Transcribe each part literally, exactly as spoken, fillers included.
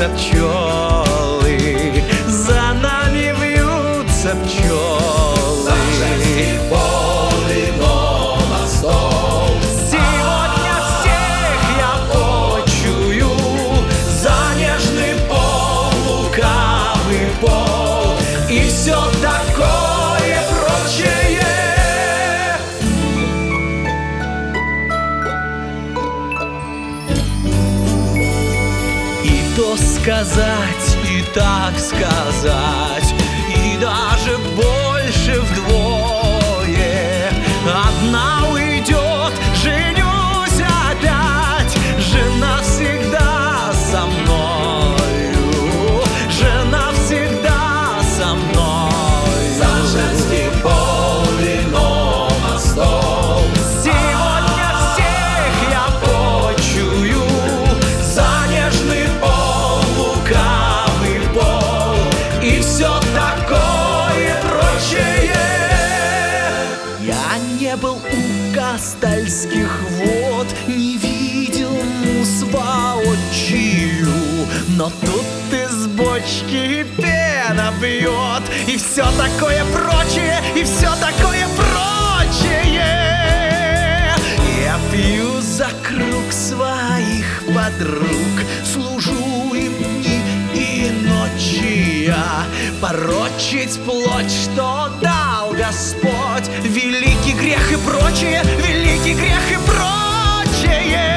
вьются пчелы, за нами вьются пчелы. Женский пол вино на стол. Сегодня всех я почую за нежный пол, лукавый пол и все такое прочее. И то сказать, и так сказать, и даже больше вдвое. Одна уйдет, женюсь опять, жена всегда со мною, жена всегда со мной. За женский пол вино на стол. Сегодня всех я почую за нежный пол, лукавый пол и все такое прочее. Я не был у Кастальских вод, не видел мус воочию, но тут из бочки пена бьет и все такое прочее, и все такое прочее. Я пью за круг своих подруг, служу им дни и ночи я. Порочить плоть, что дал Господь, великий грех и прочее, великий грех и прочее.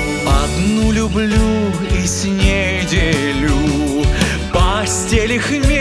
Одну люблю и с ней делю постель их